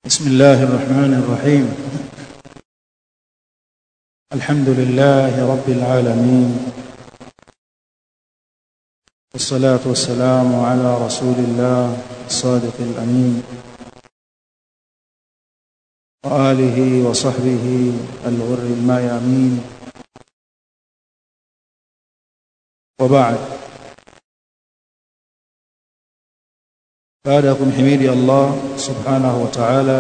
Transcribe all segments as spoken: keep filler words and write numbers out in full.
بسم الله الرحمن الرحيم. الحمد لله رب العالمين، والصلاة والسلام على رسول الله الصادق الأمين وآله وصحبه الغر الميامين، وبعد. بعدكم حميدي الله سبحانه وتعالى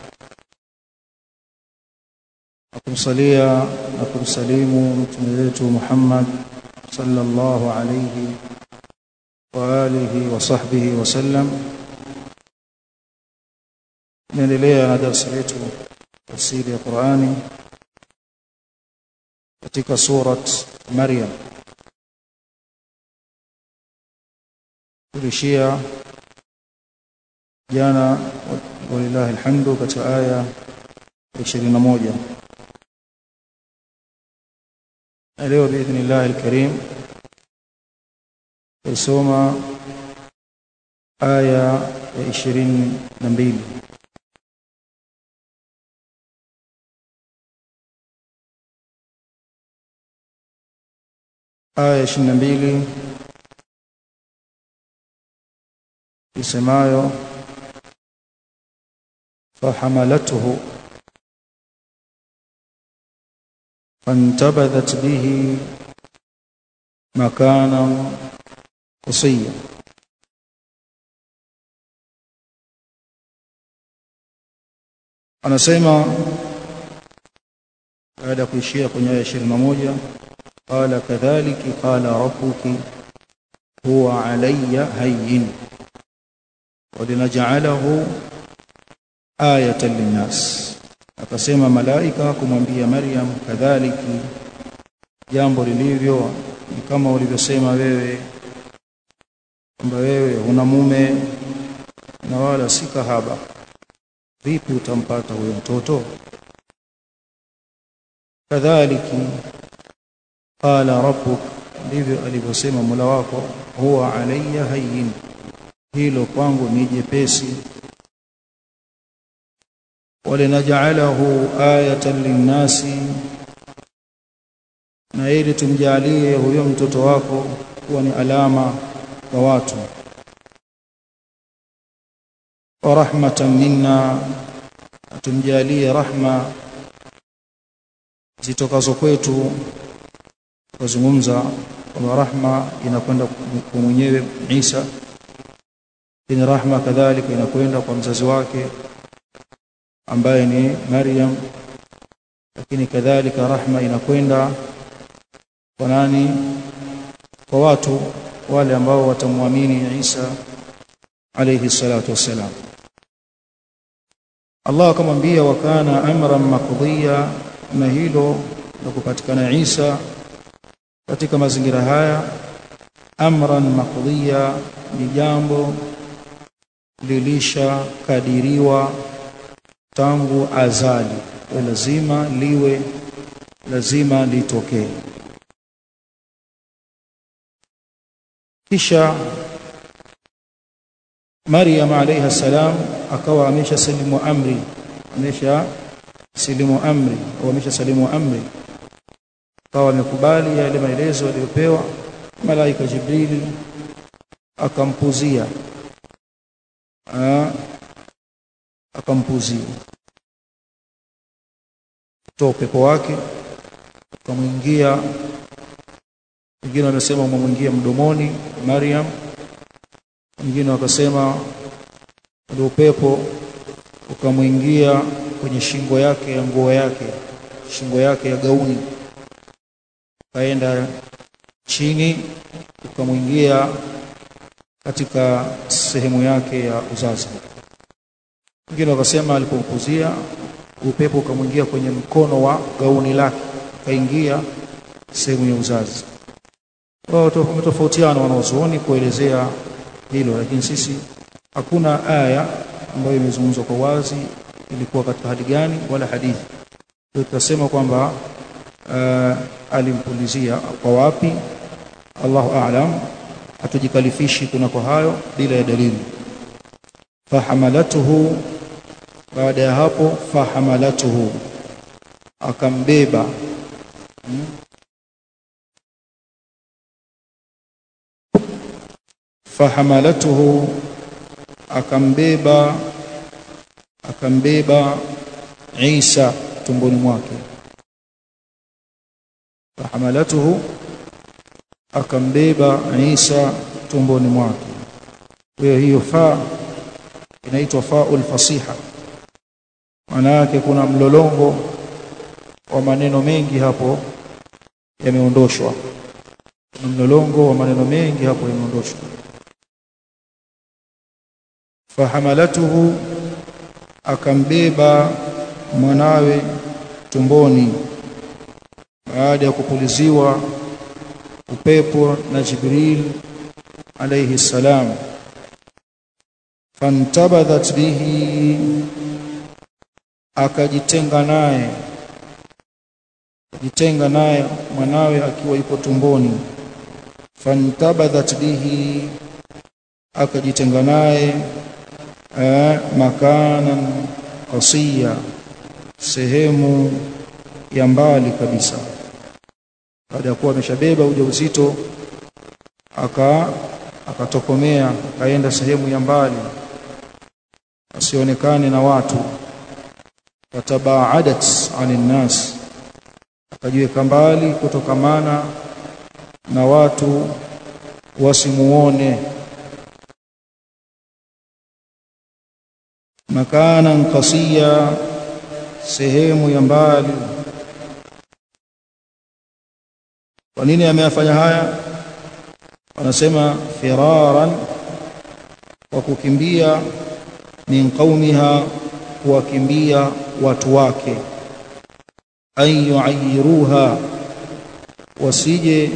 akumsalia na kumsalimu mtume wetu Muhammad sallallahu alayhi wa alihi wa sahbihi wa sallam. Tunaendelea na darasa letu tafsiri ya Qur'ani katika surat Maryam. Tulishia jana walillahi alhamdu katika aya ishirini na moja. Leo biidhnillah alkarim tusoma aya ya ishirini na mbili. Aya ishirini na mbili isemayo فحملته فانتبذت به مكانا قصيا. anasema baada kuishia kwenye aya ishirini na moja, qala kadhalika qala rabbuki huwa alayya hayyin wa linaj'alahu ayatan linnas. Akasema malaika kumwambia Maryam, kadhaliki jambo lilivyo ni kama ulivyosema wewe, kwamba wewe una mume na wala si kahaba, vipi utampata huyo mtoto? Kadhaliki qala rabbuk, ndivyo alivyosema Mola wako, huwa alayya hayyin, hilo kwangu ni jepesi. walinaj'alahu ayatan linnasi, na ili tumjalie huyo mtoto wako kuwa ni alama kwa watu. wa rahmatan minna, tumjalie rahma zitokazo kwetu. Kuzungumza kwamba rahma inakwenda kwa mwenyewe Isa, ni rahma kadhalika inakwenda kwa mzazi wake ambaye ni Maryam, lakini kadhalika rahma inakwenda kwa nani? Kwa watu wale ambao watamwamini Isa alayhi salatu wassalam. Allah akamwambia wa kana amran maqdiya, na hilo na kupatikana Isa katika mazingira haya, amran maqdiya ni jambo lilisha kadiriwa tangu azali, lazima liwe, lazima litokee. Kisha Maryam alayha salam akawa amesha salimu amri, amesha salimu amri au amesha salimu amri, akawa amekubali yale maelezo aliyopewa malaika Jibril, akampuzia ah akampuzia kutoa upepo wake, ukamwingia. Wengine wanasema umemwingia mdomoni Maryam, wengine wakasema ule upepo ukamwingia kwenye shingo yake ya nguo yake, shingo yake ya gauni, kaenda chini ukamwingia katika sehemu yake ya uzazi. Wengine wakasema alipompuzia upepo ukamwingia kwenye mkono wa gauni lake, kaingia sehemu ya uzazi. Wao tofautiana wanaozuoni kuelezea hilo, lakini sisi hakuna aya ambayo imezungumzwa kwa wazi ilikuwa katika hali gani wala hadithi. Tutasema kwamba uh, alimpulizia kwa wapi, Allahu a'lam, hatujikalifishi kuna kwa hayo bila ya dalili. Fahamalatuhu, baada ya hapo fahamalatuhu akambeba hmm? fahamalatuhu akambeba akambeba Isa tumboni mwake fahamalatuhu akambeba Isa tumboni mwake. Kwa hiyo fa inaitwa faul fasiha, maana yake kuna mlolongo wa maneno mengi hapo yameondoshwa, kuna mlolongo wa maneno mengi hapo yameondoshwa. Fahamalatuhu akambeba mwanawe tumboni baada ya kupuliziwa upepo na Jibril alayhi salam. Fantabadhat bihi akajitenga naye jitenga naye mwanawe akiwa yuko tumboni. Fantabadhat bihi akajitenga naye makanan qasiya sehemu ya mbali kabisa. Baada ya kuwa ameshabeba ujauzito aka akatokomea akaenda sehemu ya mbali asionekane na watu. Fatabaadat anin nas akajiweka mbali kutokamana na watu wasimuone. Makanan qasiya sehemu ya mbali. Kwa nini ameyafanya haya? Wanasema firaran wa kukimbia min qaumiha kuwakimbia watu wake. Ayu ayiruha wasije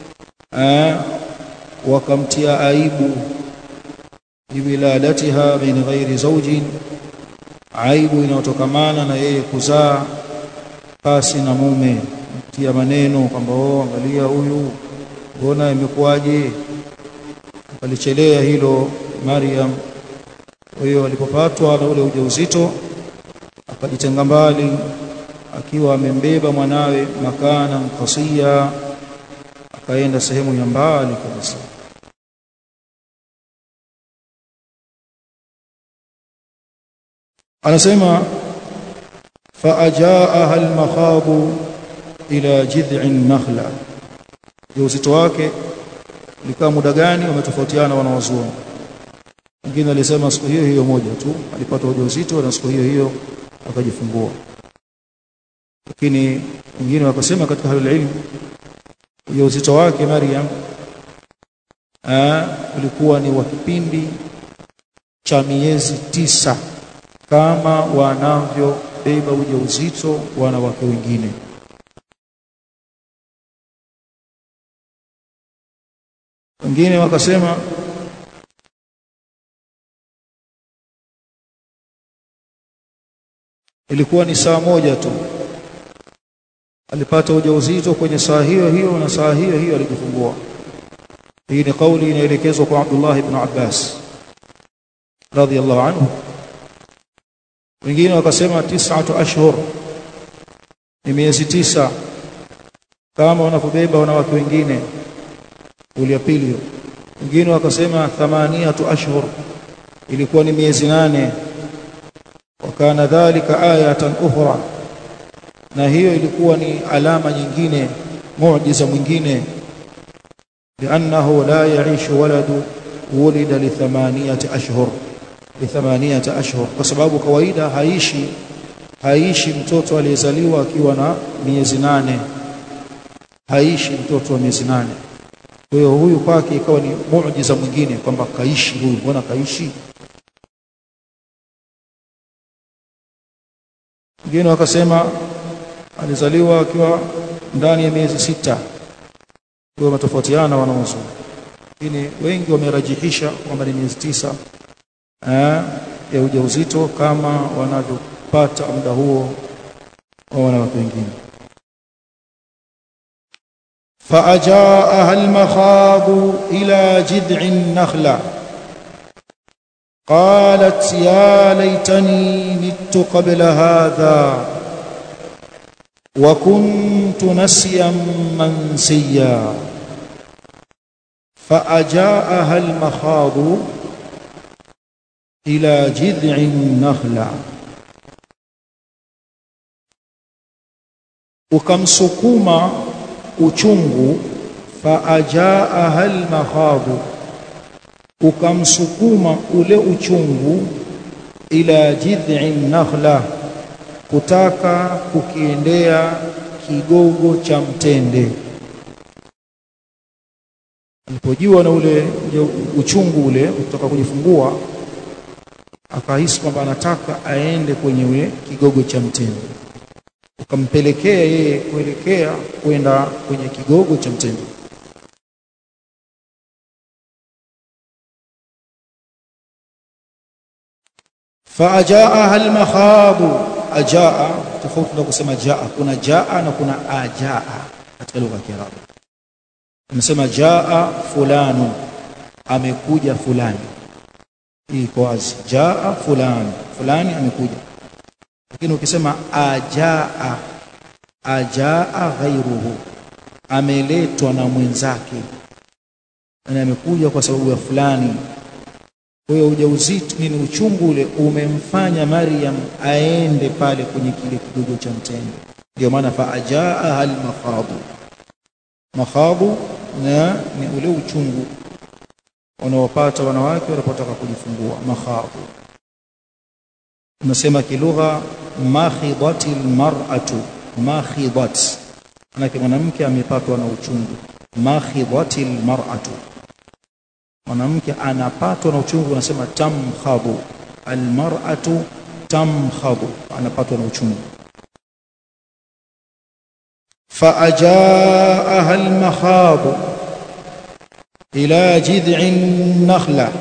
wakamtia aibu biwiladatiha min ghairi zawjin, aibu inayotokamana na yeye kuzaa pasi na mume. Tia maneno kwamba oh, angalia huyu mbona imekuaje, alichelea hilo Maryam. Kwa hiyo alipopatwa na ule ujauzito akajitenga mbali akiwa amembeba mwanawe makana qasiya, akaenda sehemu ya mbali kabisa. Anasema fa ajaaha al-makhabu ila jid'in nakhla. Ujauzito wake ulikaa muda gani? Wametofautiana wanawazuoni. Wengine alisema siku hiyo hiyo moja tu alipata ujauzito na siku hiyo hiyo akajifungua, lakini wengine wakasema katika halul ilm ujauzito wake Maryam ah ulikuwa ni wa kipindi cha miezi tisa kama wanavyobeba ujauzito wanawake wengine. Wengine wakasema ilikuwa ni saa moja tu, alipata ujauzito kwenye saa hiyo hiyo na saa hiyo hiyo alijifungua. Hii ni kauli inaelekezwa kwa Abdullah ibn Abbas radhiyallahu anhu. Wengine wakasema tis'atu ashhur, ni miezi tisa kama wanapobeba wanawake wengine uli ya pili. Wengine wakasema thamaniyatu ashhur, ilikuwa ni miezi nane. Wakana dhalika ayatan ukhra, na hiyo ilikuwa ni alama nyingine, muujiza mwingine. Li'annahu la ya'ishu waladu wulida li thamaniyati ashhur li thamaniyati ashhur, kwa sababu kawaida haishi haishi mtoto aliyezaliwa akiwa na miezi nane, haishi mtoto wa miezi nane. Kwa hiyo huyu kwake ikawa ni muujiza mwingine kwamba kaishi huyu, mbona kaishi. Wengine wakasema alizaliwa akiwa ndani ya miezi sita. Kwa matofautiana wanaozuoni, lakini wengi wamerajihisha kwamba ni miezi tisa eh ya ujauzito kama wanavyopata muda huo wa wanawake wengine. فأجاءها المخاض إلى جذع النخلة. qalat ya laitani mittu qabla hadha wa kuntu nasiyan mansiya fa ajaaha al-makhadu ila jid'in nakhla, ukamsukuma uchungu. Fa ajaaha al-makhadu, ukamsukuma ule uchungu. Ila jid'in nakhla, kutaka kukiendea kigogo cha mtende. Alipojua na ule uchungu ule kutoka kujifungua, akahisi kwamba anataka aende kwenye ule kigogo cha mtende, ukampelekea yeye kuelekea kwenda kwenye kigogo cha mtende. Fa ajaaha al-makhadu, ajaa tofauti na kusema jaa. Kuna jaa na kuna ajaa katika lugha ya Kiarabu. Tunasema jaa fulani, amekuja fulani, hii kwa wazi, jaa fulani, fulani amekuja. Lakini ukisema ajaa, ajaa ghairuhu, ameletwa na mwenzake, na amekuja kwa sababu ya fulani. Kwa hiyo ujauzito nini, uchungu ule umemfanya Maryam aende pale kwenye kile kigogo cha mtende. Ndio maana fa ajaa al-makhadu. Makhadu na ni ule uchungu wanaopata wanawake wanapotaka kujifungua. Makhadu tunasema kilugha makhidatil mar'atu, makhidat, manake mwanamke amepatwa na uchungu. Makhidatil mar'atu, mwanamke anapatwa na uchungu, unasema tamkhadu. Almar'atu tamkhadu, anapatwa na uchungu. Fa ajaaha almakhadu ila jid'in nakhla,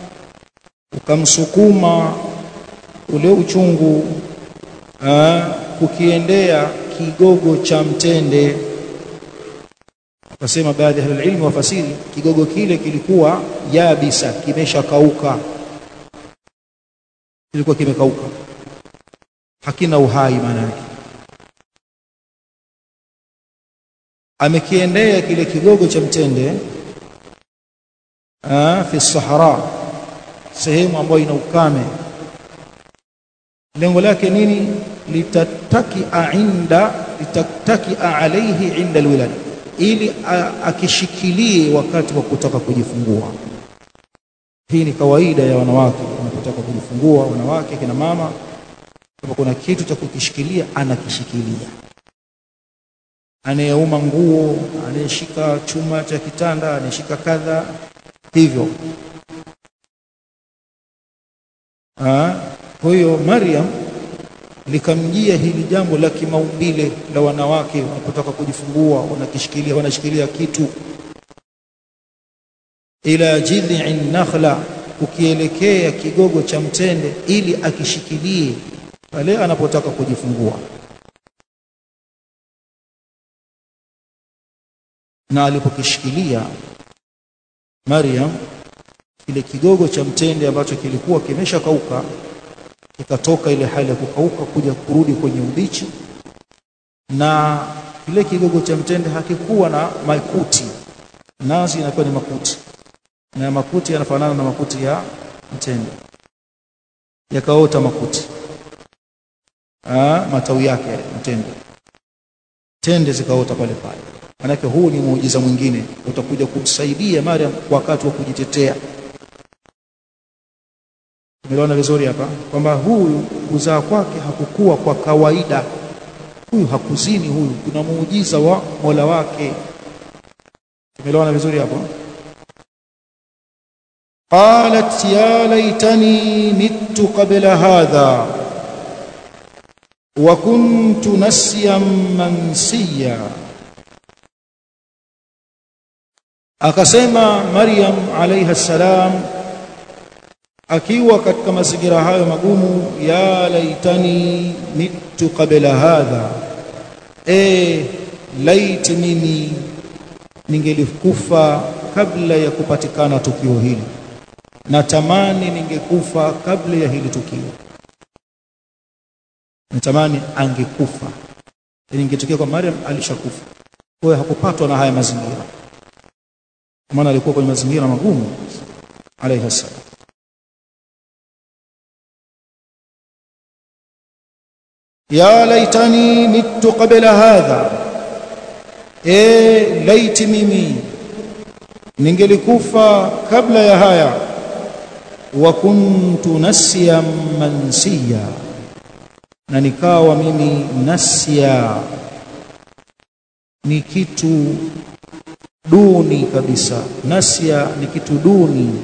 ukamsukuma ule uchungu kukiendea kigogo cha mtende. Wasema baadhi ya ilmu wafasiri, kigogo kile kilikuwa yabisa, kimeshakauka, kilikuwa kimekauka, hakina uhai. Maana yake amekiendea kile kigogo cha mtende ah fi sahara, sehemu ambayo ina ukame. Lengo lake nini? litataki inda litataki alayhi inda alwilad, ili akishikilie wakati wa kutaka kujifungua. Hii ni kawaida ya wanawake wanapotaka kujifungua. Wanawake kina mama, kama kuna kitu cha kukishikilia anakishikilia. Anayeuma nguo, anayeshika chuma cha kitanda, anayeshika kadha hivyo. Ah, kwa hiyo Maryam likamjia hili jambo la kimaumbile la wanawake wanapotaka kujifungua, wanakishikilia, wanashikilia kitu. Ila jid'in nakhla, ukielekea kigogo cha mtende ili akishikilie pale anapotaka kujifungua. Na alipokishikilia Maryam ile kigogo cha mtende ambacho kilikuwa kimeshakauka, ikatoka ile hali ya kukauka kuja kurudi kwenye ubichi. Na kile kigogo cha mtende hakikuwa na makuti, nazi inakuwa ni makuti, na makuti yanafanana na makuti ya mtende. Yakaota makuti, ah matawi yake ya mtende, tende zikaota pale pale. Manake huu ni muujiza mwingine utakuja kumsaidia Maryam wakati wa kujitetea. Tumeona vizuri hapa kwamba huyu kuzaa kwake hakukuwa kwa kawaida. Huyu hakuzini, huyu kuna muujiza wa Mola wake. Tumeona vizuri hapo. Qalat ya laitani mittu qabla hadha wa kuntu nasiyan mansiya. Akasema Maryam alayha salam akiwa katika mazingira hayo magumu, ya laitani mittu qabla hadha, e laiti mimi ningelikufa kabla ya kupatikana tukio hili. natamani ningekufa kabla ya hili tukio. Natamani angekufa. Ili ingetokea kwa Maryam alishakufa. Kwa hiyo hakupatwa na haya mazingira. Kwa maana alikuwa kwenye mazingira magumu alayhi salam. Ya laitani mittu qabla hadha, e laiti mimi ningelikufa kabla ya haya. Wa kuntu nasiyan mansiya, na nikawa mimi nasya, ni kitu duni kabisa. Nasya ni kitu duni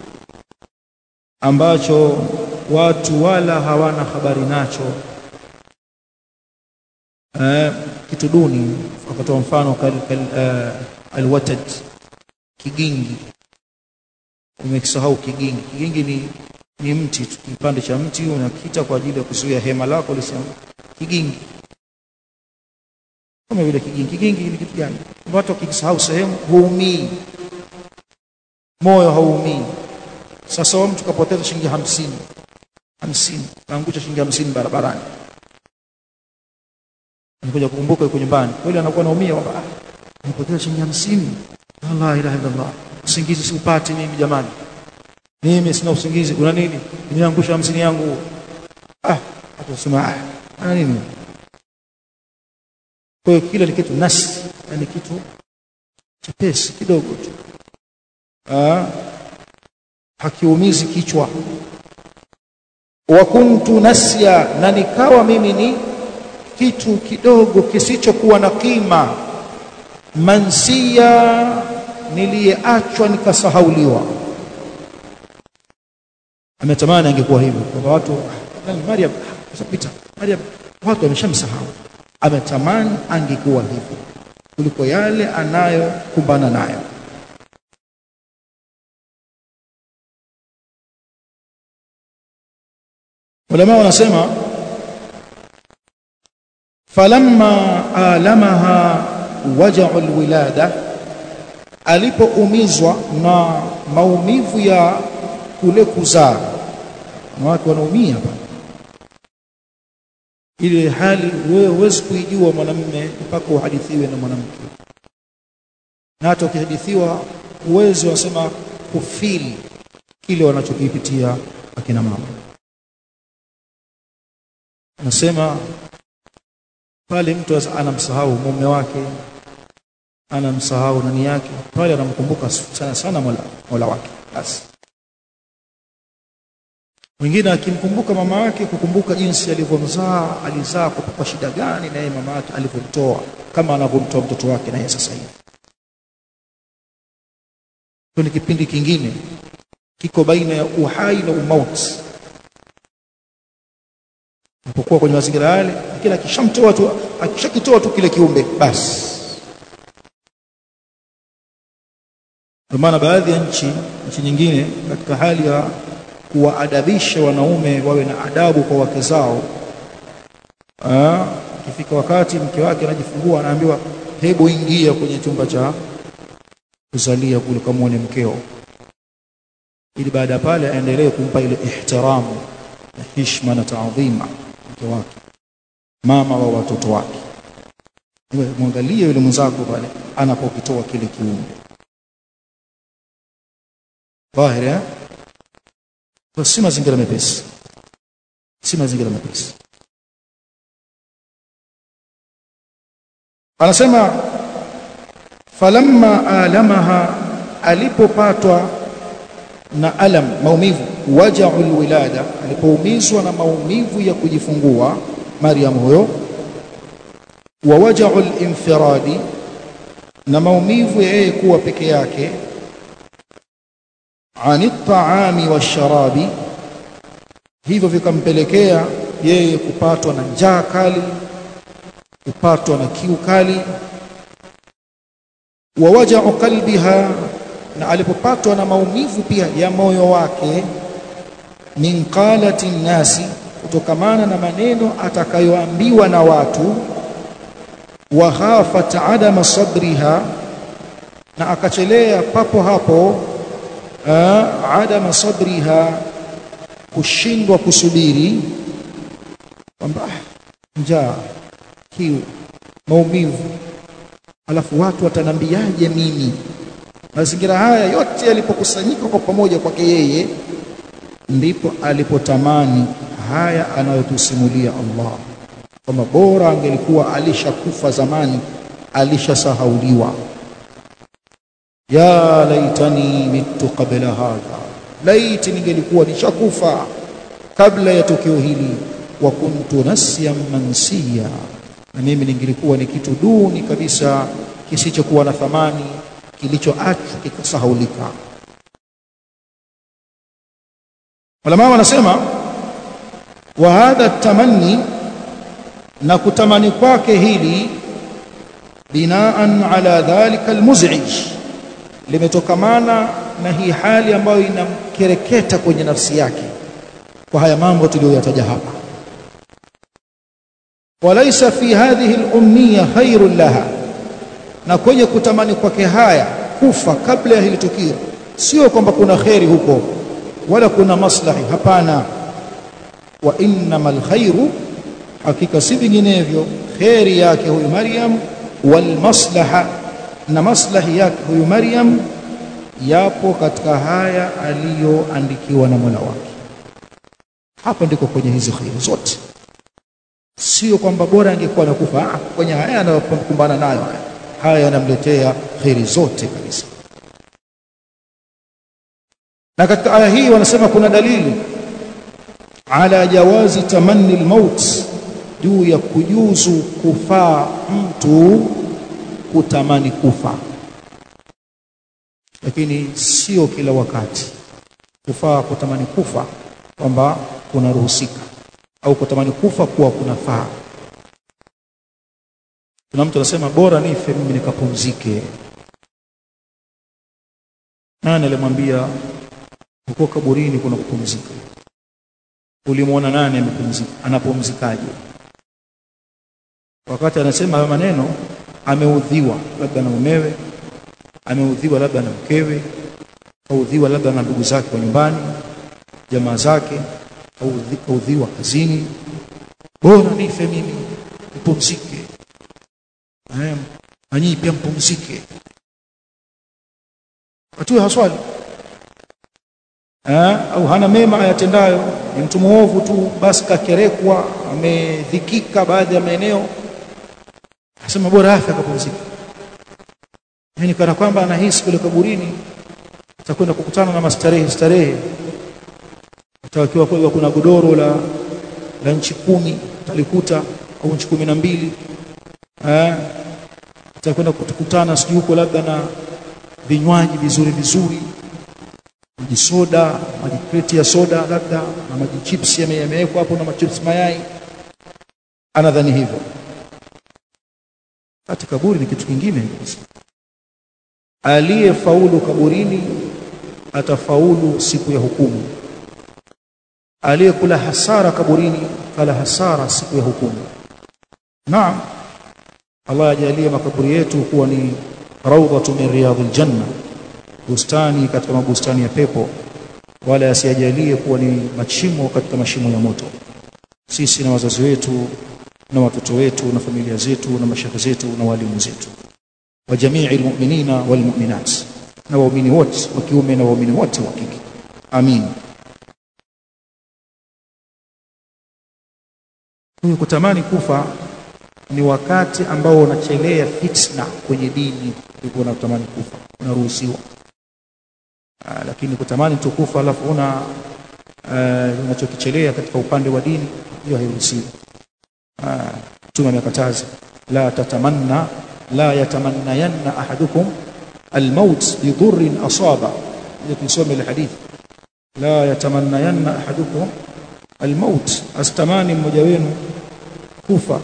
ambacho watu wala hawana habari nacho. Uh, kitu duni, akatoa mfano kal, kal uh, alwatad, kigingi. Umekisahau kigingi. Kigingi ni ni mti, kipande cha mti unakita kwa ajili ya kuzuia hema lako lisema kigingi. Kama vile kigingi. Kigingi ni kitu gani? Watu wakisahau sehemu huumii, moyo hauumii. Sasa mtu kapoteza shilingi hamsini hamsini, anaangusha shilingi hamsini barabarani, anakuja kukumbuka yuko nyumbani, kweli anakuwa anaumia kwamba ah, nimepoteza shilingi hamsini. La ilaha illa Allah, usingizi siupati mimi jamani, mimi sina usingizi. Una nini? Nimeangusha hamsini yangu. Ah, atasema ah, ana nini? Kwa hiyo kila ni kitu nasi, ni kitu chepesi kidogo tu, ah, hakiumizi kichwa. Wa kuntu nasya, na nikawa mimi ni kitu kidogo kisichokuwa na kima. Mansiya, niliyeachwa nikasahauliwa. Ametamani angekuwa hivyo, kwa watu Maryam usapita, Maryam watu wameshamsahau. Ametamani angekuwa hivyo kuliko yale anayokumbana nayo. Ulama wanasema falamma alamaha waja'u alwilada, alipoumizwa na maumivu ya kule kuzaa. Watu wanaumia hapa, ile hali wewe huwezi kuijua mwanamume mpaka uhadithiwe na mwanamke, na hata ukihadithiwa uwezo wasema kufili kile wanachokipitia akina mama. Anasema pale mtu anamsahau mume wake, anamsahau nani yake, pale anamkumbuka sana sana Mola, Mola wake. Basi mwingine akimkumbuka mama yake, kukumbuka jinsi alivyomzaa, alizaa kwa shida gani, na yeye mama yake alivyomtoa, kama anavyomtoa mtoto wake na yeye sasa hivi. Kuna kipindi kingine kiko baina ya uhai na umauti. Unapokuwa kwenye mazingira yale, kila akishamtoa tu, akishakitoa tu kile kiumbe, basi. Kwa maana baadhi ya nchi nchi nyingine katika hali ya kuwaadabisha wanaume wawe na adabu kwa wake zao, ah, ikifika wakati mke wake anajifungua, anaambiwa hebu ingia kwenye chumba cha kuzalia kule kama ni mkeo, ili baada pale aendelee kumpa ile ihtiramu na heshima na taadhima mke wake, mama wa watoto wake. Wewe muangalie yule mwenzako pale anapokitoa kile kiumbe. Dhahiri, kwa si mazingira mepesi, si mazingira mepesi. Anasema falamma alamaha, alipopatwa na alam, maumivu, waja'ul wilada, alipoumizwa na maumivu ya kujifungua Maryam huyo, wa waja'ul infiradi, na maumivu ya yeye kuwa peke yake, ani taami washarabi, hivyo vikampelekea yeye kupatwa na njaa kali, kupatwa na kiu kali. Wa waja'u qalbiha, na alipopatwa na maumivu pia ya moyo wake, min qalati nasi, kutokamana na maneno atakayoambiwa na watu. Wa khafat adama sabriha, na akachelea papo hapo adama sabriha, kushindwa kusubiri, kwamba njaa, kiu, maumivu, alafu watu watanambiaje mimi. Mazingira haya yote yalipokusanyika kwa pamoja kwake yeye, ndipo alipotamani haya anayotusimulia Allah, kama bora angelikuwa alishakufa zamani, alishasahauliwa. Ya laitani mitu qabla hadha, laiti ningelikuwa nishakufa kabla ya tukio hili. Wa kuntu nasiyan mansiya, na mimi ningelikuwa ni kitu duni kabisa kisichokuwa na thamani, kilichoachwa kikasahaulika. Ulama wanasema wa hadha tamanni, na kutamani kwake hili, binaan ala dhalika almuz'ij, limetokamana na hii hali ambayo inamkereketa kwenye nafsi yake kwa haya mambo tuliyoyataja hapa. Walaysa fi hadhihi al-umniya khairun laha, na kwenye kutamani kwake haya kufa kabla ya hili tukio, sio kwamba kuna khairi huko wala kuna maslahi, hapana. Wa innamal khairu, hakika si vinginevyo, khairi yake huyu Maryam, wal maslaha, na maslahi yake huyu Maryam, yapo katika haya aliyoandikiwa na Mola wake. Hapa ndiko kwenye hizo khairi zote, sio kwamba bora angekuwa nakufa. Kwenye haya anayokumbana nayo, haya yanamletea khairi zote kabisa. Na katika aya hii wanasema kuna dalili ala jawazi tamanni almaut, juu ya kujuzu kufaa mtu kutamani kufa, lakini sio kila wakati kufaa kutamani kufa kwamba kuna ruhusika, au kutamani kufa kuwa kunafaa. Kuna mtu anasema bora nife mimi nikapumzike. Nani alimwambia uko kaburini kuna kupumzika? Ulimuona nani amepumzika? Anapumzikaje? Wakati anasema hayo maneno, ameudhiwa labda na mumewe, ameudhiwa labda na mkewe, audhiwa labda na ndugu zake wa nyumbani, jamaa zake, au audhiwa kazini. Bora nife mimi nipumzike, eh, nanyi pia mpumzike. Watu haswali eh, au hana mema ayatendayo, ni mtu muovu tu, basi kakerekwa, amedhikika baadhi ya maeneo, asema bora afa akapumzika. Yani kana kwamba anahisi kule kaburini atakwenda kukutana na mastarehe starehe, atakiwa kwa kuna godoro la la nchi kumi talikuta, au nchi kumi na mbili, eh, atakwenda kukutana sijui huko labda na vinywaji vizuri vizuri, maji soda, maji kreti ya soda labda, na maji chips yamewekwa hapo, na machips mayai. Anadhani hivyo. Hata kaburi ni kitu kingine. Aliyefaulu kaburini atafaulu siku ya hukumu. Aliyekula hasara kaburini kala hasara siku ya hukumu. Naam, Allah ajalie makaburi yetu kuwa ni rawdatu min riyadil janna, bustani katika mabustani ya pepo, wala asijalie kuwa ni mashimo katika mashimo ya moto. Sisi na wazazi wetu na watoto wetu na familia zetu na mashaka zetu na walimu zetu, wa jami'il mu'minina wal mu'minat, na waumini wote wa kiume na waumini wote wa kike. Amin. Huyu kutamani kufa ni wakati ambao unachelea fitna kwenye dini, ndipo unatamani kufa, unaruhusiwa. Lakini kutamani tukufa alafu una uh, unachokichelea katika upande wa dini, hiyo hairuhusiwi. Mtume amekataza, la tatamanna la yatamannayanna ahadukum almaut bidurrin asaba. Ndio tusome ile hadithi, la yatamannayanna ahadukum almaut, astamani mmoja wenu kufa.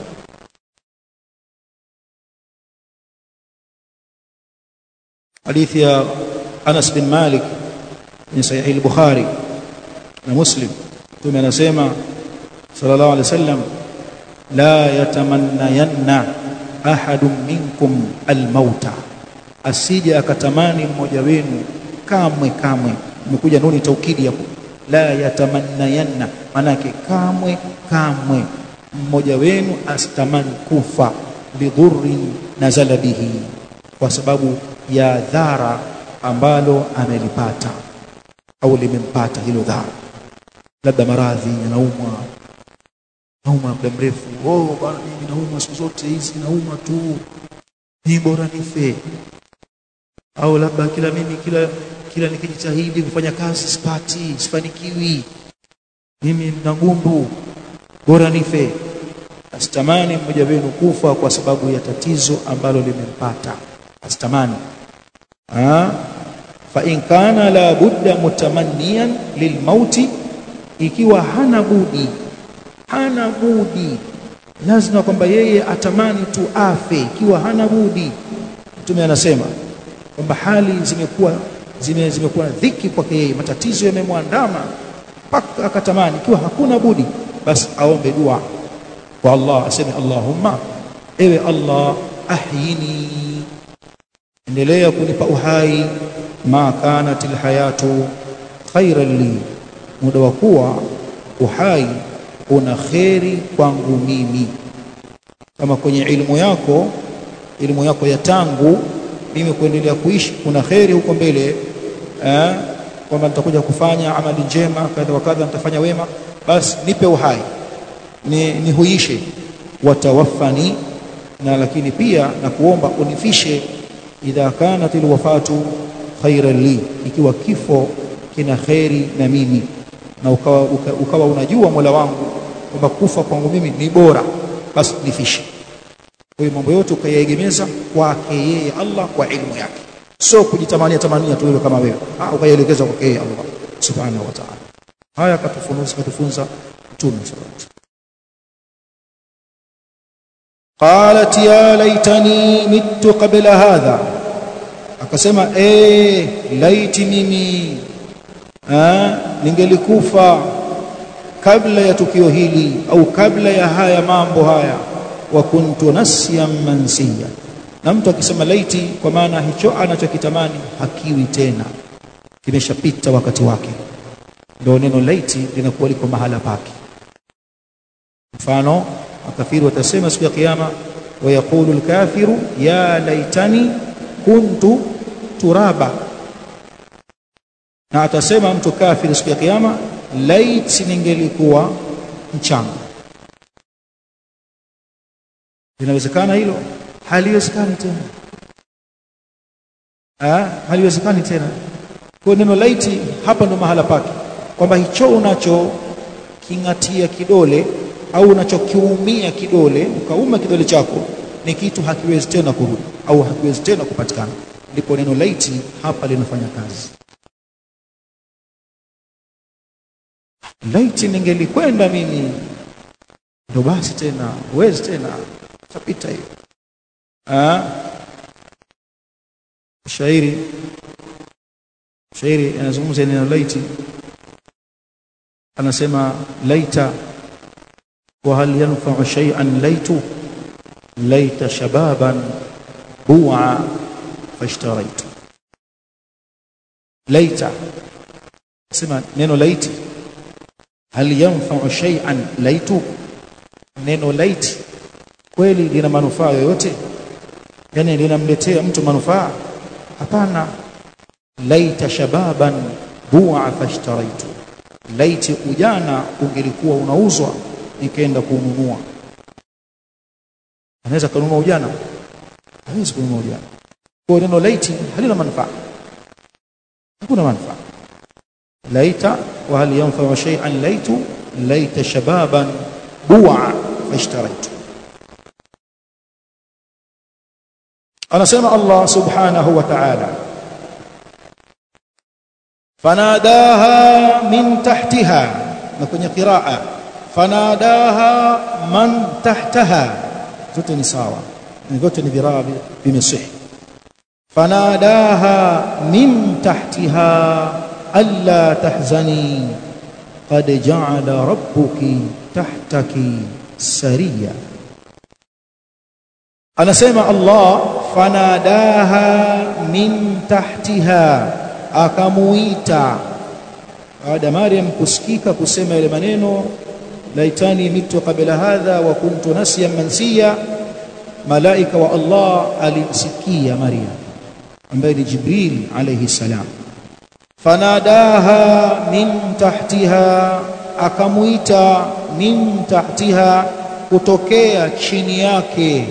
Hadithi ya Anas bin Malik ni Sahih al-Bukhari na Muslim. Mtume anasema sallallahu alaihi wasallam, la yatamannayanna ahadun minkum almauta, asije akatamani mmoja wenu kamwe kamwe, imekuja nuni taukidi hapo, la yatamannayanna, maana yake kamwe kamwe mmoja wenu asitamani kufa, bidhurrin nazala bihi, kwa sababu ya dhara ambalo amelipata au limempata hilo dhara, labda maradhi, anaumwa nauma muda mrefu, oh bwana mimi naumwa siku zote hizi, naumwa tu, ni bora nife. Au labda kila mimi kila kila nikijitahidi kufanya kazi sipati, sifanikiwi, mimi nina ngumbu, bora nife. Asitamani mmoja wenu kufa kwa sababu ya tatizo ambalo limempata, asitamani. ah fa in kana la budda mutamanniyan lilmauti, ikiwa hana budi hana budi lazima kwamba yeye atamani tu afe, ikiwa hana budi. Mtume anasema kwamba hali zimekuwa zime zimekuwa dhiki kwake yeye, matatizo yamemwandama mpaka akatamani, ikiwa hakuna budi basi aombe dua kwa Allah, aseme Allahumma, ewe Allah, ahyini, endelea kunipa uhai, ma kanatil hayatu khairan li, muda wa kuwa uhai una kheri kwangu mimi. Kama kwenye ilmu yako ilmu yako ya tangu mimi kuendelea kuishi kuna kheri huko mbele, eh kwamba nitakuja kufanya amali njema kadha wa kadha, nitafanya wema, basi nipe uhai ni nihuishe, watawaffani, na lakini pia na kuomba unifishe, idha kanatil wafatu khairan li, ikiwa kifo kina kheri na mimi, na ukawa, uka, ukawa unajua Mola wangu kwamba kufa kwangu mimi ni bora, basi nifishe. Kwa hiyo mambo yote ukayaegemeza kwake yeye Allah, kwa ilmu yake, sio kujitamania tamania tu wewe kama wewe, ah ukaelekeza kwake yeye Allah subhanahu wa ta'ala. Haya katufunza katufunza Mtume sallallahu alaihi wasallam. Qalat ya laitani mittu qabla hadha, akasema eh laiti mimi ah ningelikufa kabla ya tukio hili, au kabla ya haya mambo haya, wa kuntu nasiyan mansiya. Na mtu akisema laiti, kwa maana hicho anachokitamani hakiwi tena, kimeshapita wakati wake, ndio neno laiti linakuwa liko mahala pake. Mfano, makafiri watasema siku ya kiyama, wa yaqulu al-kafiru ya laitani kuntu turaba, na atasema mtu kafiri siku ya kiyama, laiti ningelikuwa mchanga. Linawezekana hilo? Haliwezekani tena. Ah, haliwezekani tena. Kwa neno laiti hapa ndo mahala pake, kwamba hicho unacho kingatia kidole au unachokiumia kidole, ukauma kidole chako, ni kitu hakiwezi tena kurudi au hakiwezi tena kupatikana, ndipo neno laiti hapa linafanya kazi. Laiti ningelikwenda mimi, ndo basi tena huwezi tena, tapita hiyo. ah shairi shairi anazungumza neno laiti, anasema laita wa hal yanfa'u shay'an laitu, laita shababan bu'a fashtaraitu. Laita, sema neno laiti, hal yanfa'u shay'an laitu, neno laiti kweli lina manufaa yoyote? Yani linamletea mtu manufaa? Hapana. Laita shababan bu'a fashtaraitu, laiti ujana ungelikuwa unauzwa nikaenda kununua. Anaweza kununua ujana? Hawezi kununua ujana. Kwa neno laiti halina manufaa, hakuna manufaa. Laita wa hal yanfa'u shay'an laitu, laita shababan bu'a fashtaraitu. Anasema Allah subhanahu wa ta'ala, fanadaha min tahtiha, na kwenye qiraa fanadaha man tahtaha, zote ni sawa, zote ni virabi vimesihi. Fanadaha min tahtiha alla tahzani qad ja'ala rabbuki tahtaki sariya. Anasema Allah, fanadaha min tahtiha, akamuita baada Maryam kusikika kusema ile maneno laitani mitu qabla hadha wa kuntu nasiyan mansiya, malaika wa Allah alimsikia Maryam ambaye ni Jibril alayhi salam. Fanadaha min tahtiha, akamuita min tahtiha, kutokea chini yake,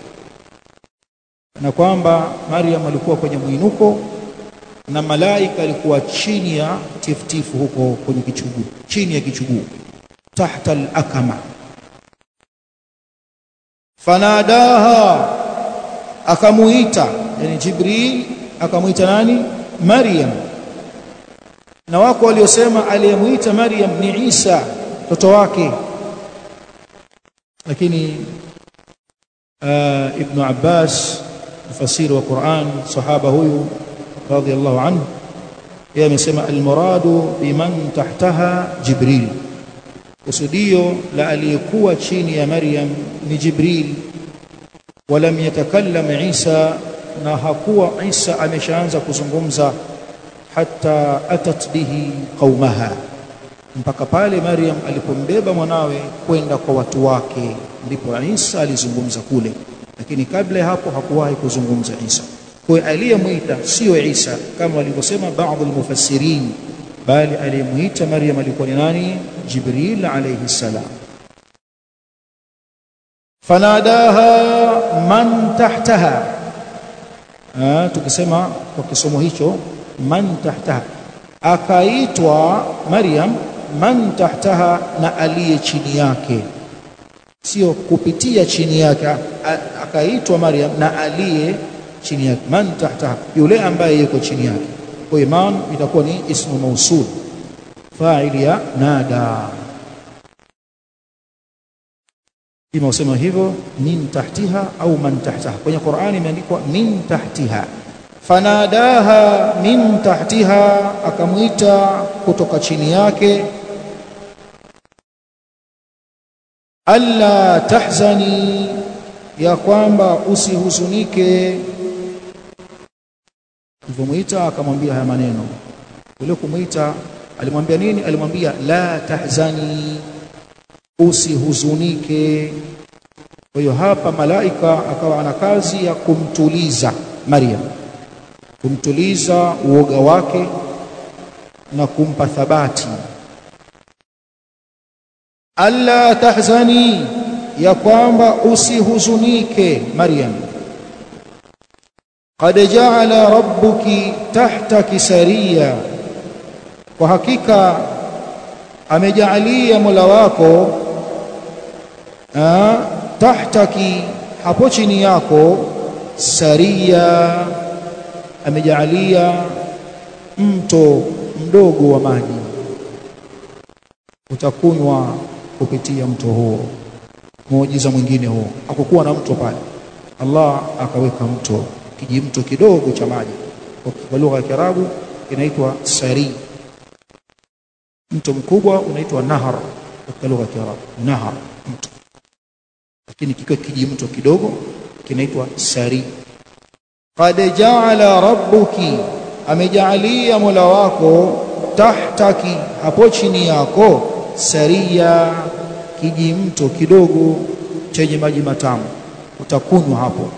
na kwamba Maryam alikuwa kwenye mwinuko na malaika alikuwa chini ya tiftifu huko kwenye kichuguu, chini ya kichuguu, tahta al-akama. Fanadaha, akamuita, yani Jibril akamuita nani? Maryam. Na wako waliosema aliyemuita Maryam ni Isa mtoto wake, lakini uh, Ibn Abbas mfasiri wa Qur'an, sahaba huyu radhiyallahu anhu, yeye amesema almuradu biman tahtaha Jibril, kusudio la aliyekuwa chini ya Maryam ni Jibril. Walam yatakallam Isa, na hakuwa Isa ameshaanza kuzungumza, hatta atat bihi qaumaha, mpaka pale Maryam alipombeba mwanawe kwenda kwa watu wake, ndipo Isa alizungumza kule, lakini kabla hapo hakuwahi kuzungumza Isa. Kwa aliyemuita sio Isa kama walivyosema baadhi al-mufassirin, bali aliyemuita Maryam alikuwa ni nani? Jibril alayhi salam. Fanadaha man tahtaha, ah, tukisema kwa kisomo hicho man tahtaha, akaitwa Maryam man tahtaha, na aliye chini yake, sio kupitia chini yake, akaitwa Maryam na aliye chini yake, man tahtaha, yule ambaye yuko chini yake. Kwa hiyo man itakuwa ni ismu mausul, fa'il ya nada. Ima usema hivyo min tahtiha au man tahtaha. Kwenye Qur'ani imeandikwa min tahtiha. Fanadaha min tahtiha, akamuita kutoka chini yake. Alla tahzani, ya kwamba usihuzunike. Alipomuita akamwambia haya maneno. Ule kumuita alimwambia nini? Alimwambia la tahzani, usihuzunike. Kwa hiyo hapa malaika akawa ana kazi ya kumtuliza Maryam, kumtuliza uoga wake na kumpa thabati. Alla tahzani, ya kwamba usihuzunike Maryam. Qad ja'ala rabbuki tahtaki sariya, kwa hakika amejaalia Mola wako ah, tahtaki, hapo chini yako, sariya, amejaalia mto mdogo wa maji, utakunywa kupitia mto huo. Muujiza mwingine huo, hakukuwa na mto pale, Allah akaweka mto, kijimto kidogo cha maji, kwa lugha ya Kiarabu inaitwa sari. Mto mkubwa unaitwa nahar katika lugha ya Kiarabu, nahar, mto, lakini kiko kijimto kidogo kinaitwa sari. Qad ja'ala rabbuki, amejaalia Mola wako, tahtaki, hapo chini yako, sariya, kijimto kidogo chenye maji matamu, utakunywa hapo.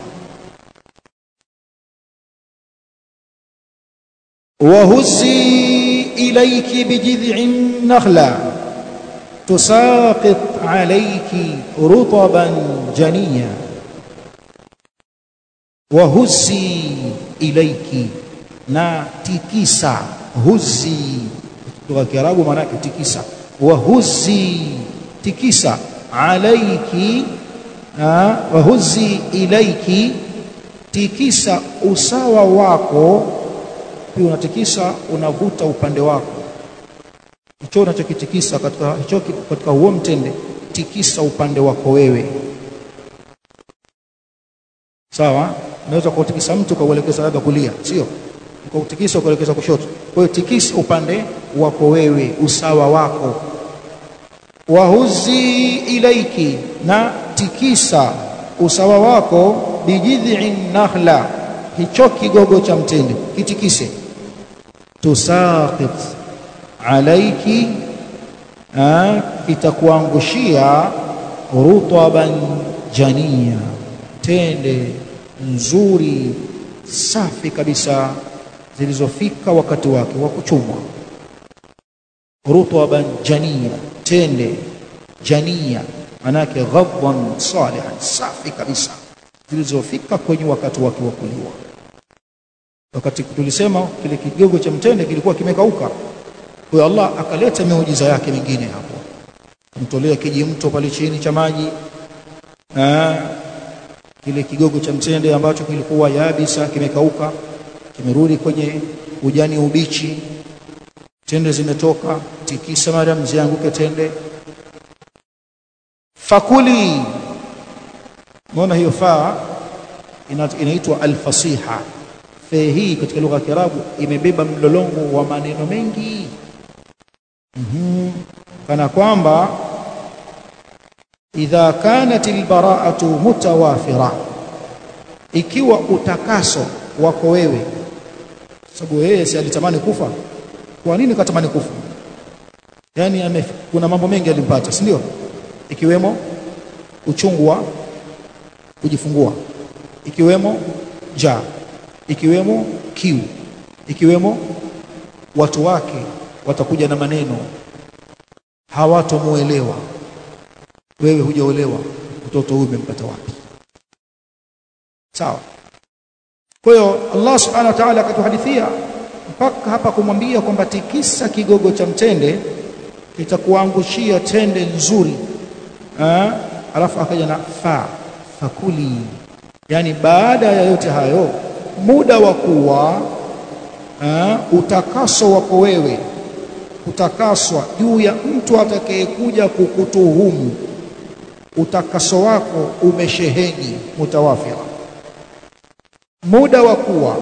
Wahuzi ilayki bijid'in nakhla tusaqit alayki rutaban janiya. Wahuzi ilayki, na tikisa, huzi kwa Kiarabu maana yake tikisa. Wahuzi, tikisa, alayki, wahuzi ilayki, tikisa usawa wako. Pia unatikisa, unavuta upande wako, hicho unachokitikisa katika hicho katika huo mtende, tikisa upande wako wewe. Sawa, unaweza kutikisa mtu kuelekeza labda kulia, sio kutikisa kuelekeza kushoto. Kwa hiyo tikisa upande wako wewe, usawa wako. Wahuzi ilayki, na tikisa usawa wako, bijid'in nakhla, hicho kigogo cha mtende kitikise. tusaqit alayki, itakuangushia rutaban jania, tende nzuri safi kabisa zilizofika wakati wake wa kuchumwa. Rutaban jania, tende jania manake ghadban salihan, safi kabisa zilizofika kwenye wakati wake wa kuliwa. Wakati tulisema kile kigogo cha mtende kilikuwa kimekauka, kwa Allah akaleta miujiza yake mingine hapo, kumtolea kiji mto pale chini cha maji. Ah, kile kigogo cha mtende ambacho kilikuwa yabisa kimekauka kimerudi kwenye ujani ubichi, tende zimetoka. Tikisa Maryam, zianguke tende. Fakuli, mbona hiyo faa inaitwa alfasiha. Fa hii katika lugha ya Kiarabu imebeba mlolongo wa maneno mengi. Mhm, kana kwamba idha kanat albara'atu mutawafira, ikiwa utakaso wako wewe, sababu yeye si alitamani kufa. Kwa nini katamani kufa? Yani ame, kuna mambo mengi alimpata, si ndio? Ikiwemo uchungu wa kujifungua, ikiwemo njaa, ikiwemo kiu, ikiwemo watu wake watakuja na maneno hawatomuelewa. Wewe hujaolewa, mtoto huyu umempata wapi? Sawa. Kwa hiyo Allah subhanahu wa ta'ala akatuhadithia mpaka hapa kumwambia kwamba tikisa kigogo cha mtende kitakuangushia tende nzuri. Ah, alafu akaja na fa fakuli, yani baada ya yote hayo, muda wa kuwa utakaso wako wewe, utakaswa juu ya mtu atakayekuja kukutuhumu, utakaso wako umesheheni mutawafira. Muda wa kuwa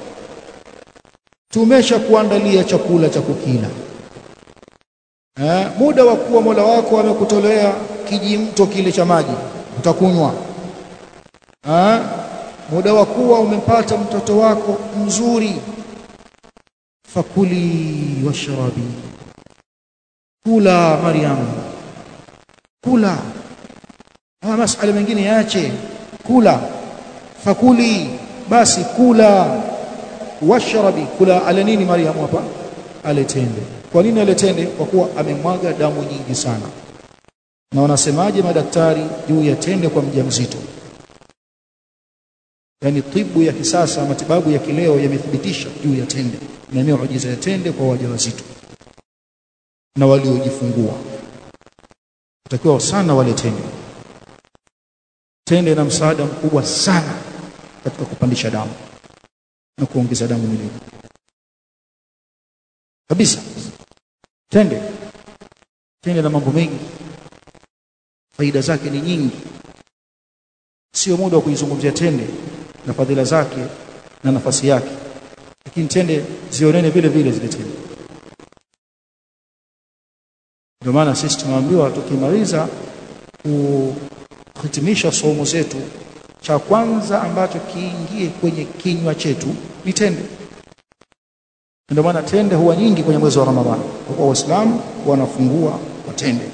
tumesha kuandalia chakula cha kukila. Eh, muda wa kuwa Mola wako amekutolea kijimto kile cha maji utakunywa. Eh, muda wa kuwa umempata mtoto wako mzuri. Fakuli washrabi, kula Maryam, kula. Ah, masala mengine yaache, kula. Fakuli, basi kula. Washrabi, kula ala nini Maryam hapa? Ale tende. Kwa nini ale tende? Kwa kuwa amemwaga damu nyingi sana. Na wanasemaje madaktari juu ya tende kwa mjamzito? Yani tibu ya kisasa, matibabu ya kileo yamethibitisha juu ya tende na miujiza ya tende kwa wajawazito na waliojifungua. Utakiwa sana wale tende. Tende ina msaada mkubwa sana katika kupandisha damu na kuongeza damu mwilini kabisa. Tende tende na mambo mengi, faida zake ni nyingi. Sio muda wa kuizungumzia tende na fadhila zake na nafasi yake, lakini tende zionene vile vile zile tende. Ndio maana sisi tunaambiwa tukimaliza kuhitimisha somo zetu, cha kwanza ambacho kiingie kwenye kinywa chetu ni tende. Ndio maana tende huwa nyingi kwenye mwezi wa Ramadhani, kwa Waislamu wanafungua kwa tende.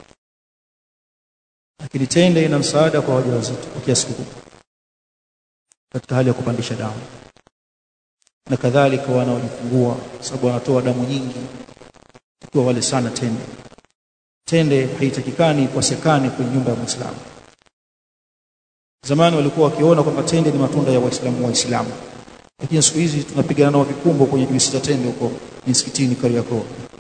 Lakini tende ina msaada kwa wajawazito kwa kiasi kikubwa katika hali ya kupandisha damu, na kadhalika wanaojifungua, sababu wanatoa damu nyingi, kwa wale sana tende. Tende haitakikani ikosekane kwenye nyumba ya Muislamu. Zamani walikuwa wakiona kwamba tende ni matunda ya Waislamu Waislamu, lakini siku hizi tunapigana nao vikumbo kwenye juisi za tende huko msikitini Kariakoo.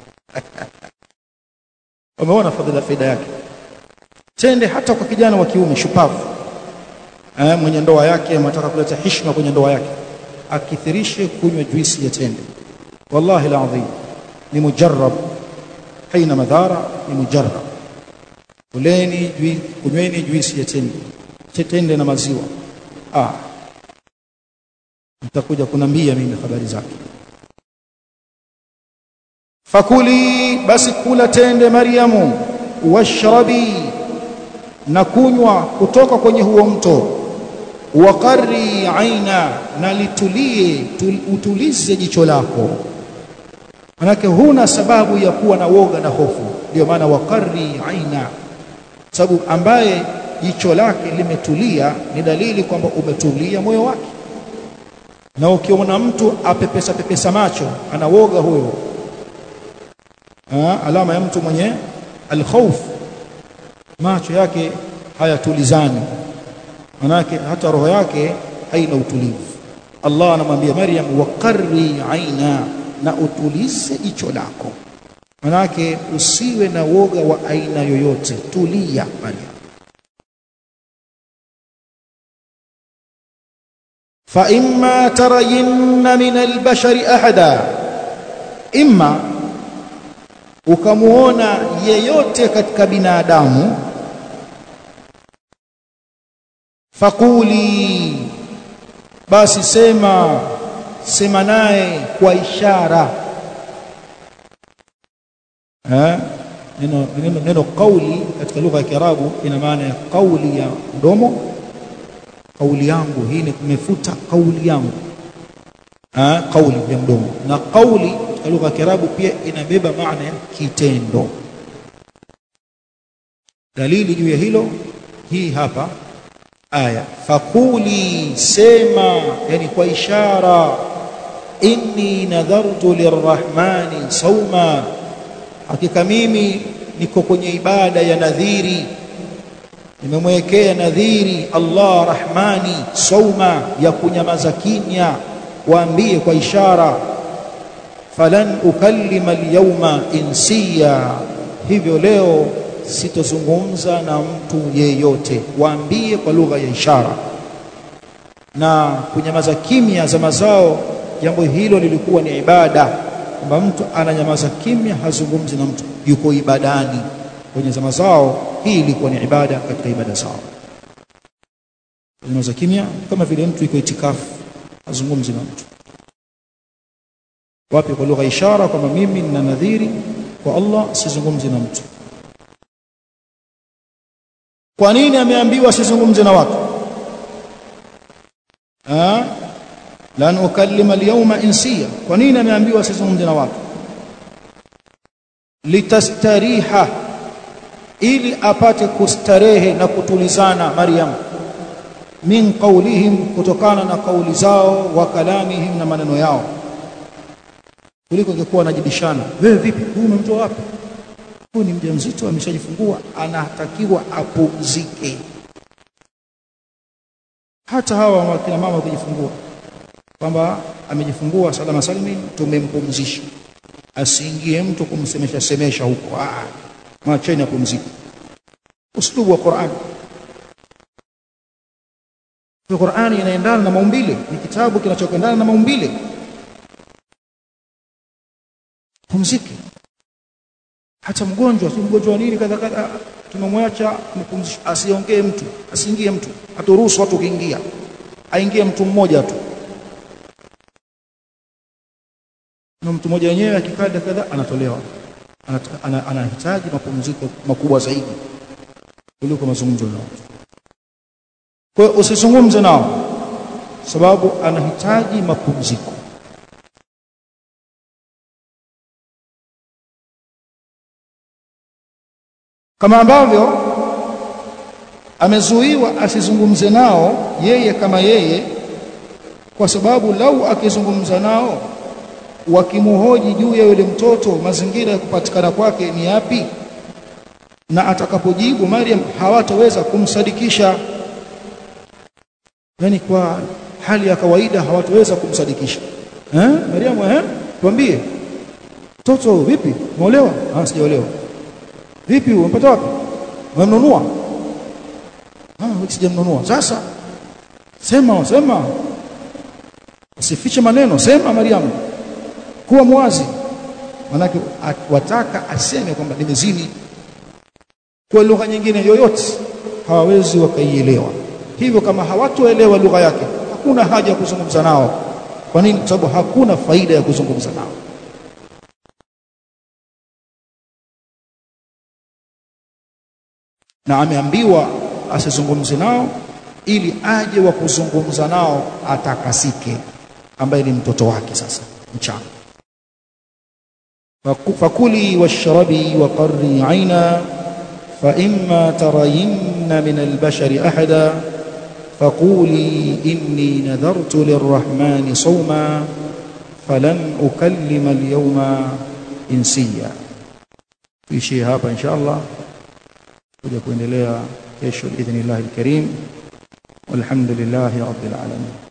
Wameona fadhila faida yake tende hata kwa kijana wa kiume shupavu, eh, mwenye ndoa yake anataka kuleta heshima kwenye ndoa yake, akithirishe kunywa juisi ya tende. Wallahi alazim ni mujarrab, haina madhara, ni mujarrab. Kuleni juisi, kunyweni juisi ya tende, tende na maziwa. Ah, nitakuja kunambia mimi habari zake. Fakuli, basi kula tende Maryamu, washrabi, na kunywa kutoka kwenye huo mto. Waqarri aina, na litulie, utulize jicho lako. manake huna sababu ya kuwa na woga na hofu. Ndio maana waqarri aina, sababu ambaye jicho lake limetulia ni dalili kwamba umetulia moyo wake. Na ukiona mtu apepesa pepesa macho ana woga, huyo ah, alama ya mtu mwenye alkhawf, macho yake hayatulizani, manake hata roho yake haina utulivu. Allah anamwambia Maryam, waqarri aina, na utulize jicho lako, manake usiwe na woga wa aina yoyote, tulia Maryam. fa imma tarayinna min albashari ahada, imma ukamuona yeyote katika binadamu, fakuli, basi sema sema naye kwa ishara. eh neno neno, neno kauli katika lugha ya Kiarabu ina maana ya kauli ya mdomo, kauli yangu hii, nimefuta kauli yangu, ah kauli ya mdomo. Na kauli katika lugha ya Kiarabu pia inabeba maana ya kitendo. Dalili juu ya hilo hii hapa aya, fakuli, sema, yani kwa ishara, inni nadhartu lirrahmani sawma, hakika mimi niko kwenye ibada ya nadhiri, nimemwekea nadhiri Allah Rahmani sawma, ya kunyamaza kimya. Waambie kwa ishara, falan ukallima alyawma insiya, hivyo leo sitozungumza na mtu yeyote. Waambie kwa lugha ya ishara. Na kunyamaza kimya zama zao, jambo hilo lilikuwa ni ibada, kwamba mtu ananyamaza kimya, hazungumzi na mtu, yuko ibadani. Kwenye zama zao hii ilikuwa ni ibada katika ibada zao, kunyamaza kimya, kama vile mtu yuko itikafu, hazungumzi na mtu. Wapi kwa lugha ishara kwamba mimi nina nadhiri kwa Allah, sizungumzi na mtu. Kwa nini ameambiwa asizungumze na watu? Ah, lan ukallima alyawma insiya. Kwa nini ameambiwa asizungumze na watu? Litastariha, ili apate kustarehe na kutulizana Maryam, min qawlihim, kutokana na kauli zao, wa kalamihim, na maneno yao. Kuliko ingekuwa anajibishana, wewe vipi, huyu umemtoa wapi? Huyu ni mjamzito, ameshajifungua, anatakiwa apumzike. Hata hawa wakina mama kujifungua, kwamba amejifungua salama salimi, tumempumzisha, asiingie mtu kumsemesha semesha huko, ah, mwacheni apumzike. Uslubu wa Qur'an. Qur'an inaendana na maumbile, ni kitabu kinachoendana na maumbile. Pumzike. Hata mgonjwa, si mgonjwa nini kadha kadha, tumemwacha mpumzishe, asiongee mtu, asiingie mtu, aturuhusu watu kuingia, aingie mtu mmoja tu. Na mtu mmoja yenyewe akikada kadha anatolewa, anahitaji mapumziko makubwa zaidi kuliko mazungumzo nao. Kwa hiyo usizungumze nao, sababu anahitaji mapumziko. Kama ambavyo amezuiwa asizungumze nao yeye kama yeye, kwa sababu lau akizungumza nao wakimuhoji juu ya yule mtoto, mazingira ya kupatikana kwake ni yapi, na atakapojibu Maryam hawataweza kumsadikisha. Yani kwa hali ya kawaida hawataweza kumsadikisha. Eh Maryam, eh tuambie, mtoto vipi, umeolewa? Ah, sijaolewa. Vipi, umepata wapi? Umemnunua? Ah, sijamnunua. Sasa sema, sema, usifiche maneno, sema Maryam, kuwa mwazi. Manake wataka aseme kwamba nimezini. Kwa lugha nyingine yoyote hawawezi wakaielewa. Hivyo kama hawatoelewa lugha yake, hakuna haja ya kuzungumza nao. Kwa nini? Kwa sababu hakuna faida ya kuzungumza nao. Na ameambiwa asizungumze nao ili aje wa kuzungumza nao atakasike, ambaye ni mtoto wake sasa mchanga. fakuli washrabi wa qarri aina fa imma tarayinna min albashari ahada faquli inni nadhartu lirrahmani sawma falan ukallima alyawma insiya. Tuishie hapa insha Allah, kuja kuendelea kesho biidhnillah alkarim. Walhamdulillahi rabbil alamin.